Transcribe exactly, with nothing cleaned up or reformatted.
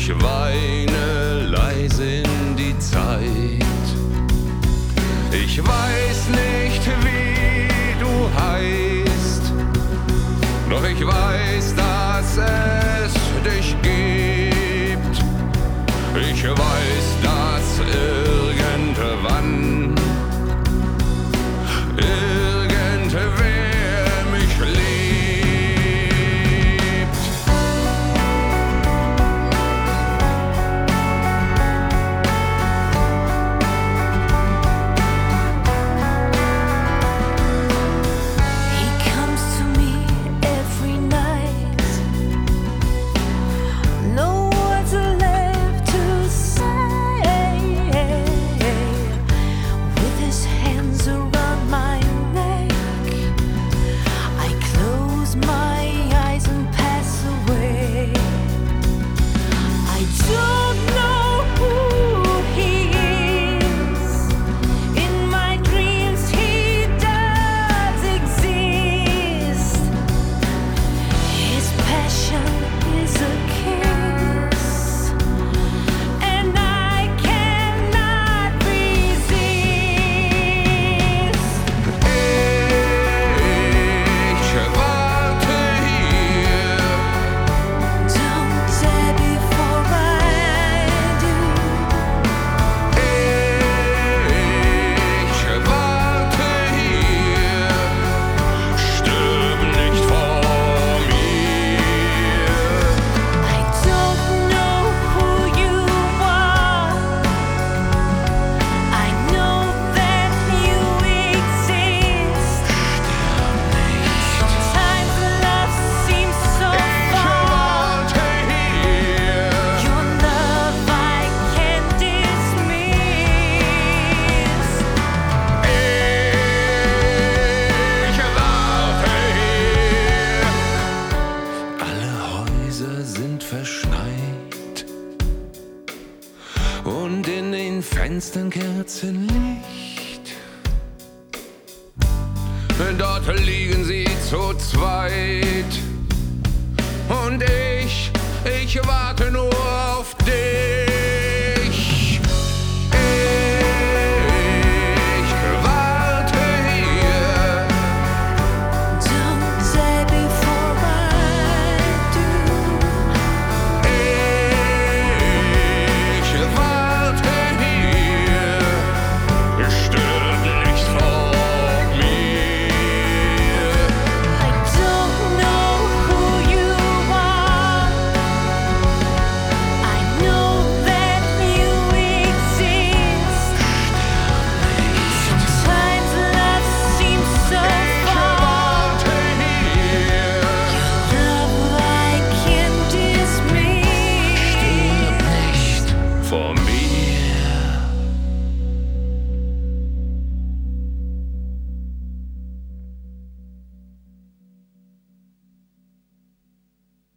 Ich weine leise in die Zeit. Ich weiß nicht, wie du heißt, doch ich weiß, dass es dich gibt. Ich weiß, dass irgendwann irgendwer mich liebt. He comes to me every night. No words are left to say. With his hands around my neck, I close my eyes and pass away. I don't know who he is. In my dreams he does exist. His passion is a kiss, and I cannot resist. Ich warte hier, Don't say before I do. ich warte hier, stirb nicht vor mir. I don't know who you are. I know that you exist. Sometimes love seems so Ich far. warte hier, Your love I can't dismiss. ich warte hier. Alle Häuser sind verschneit und in den Fenstern Kerzenlicht. Dort liegen sie zu zweit und ich, ich warte nur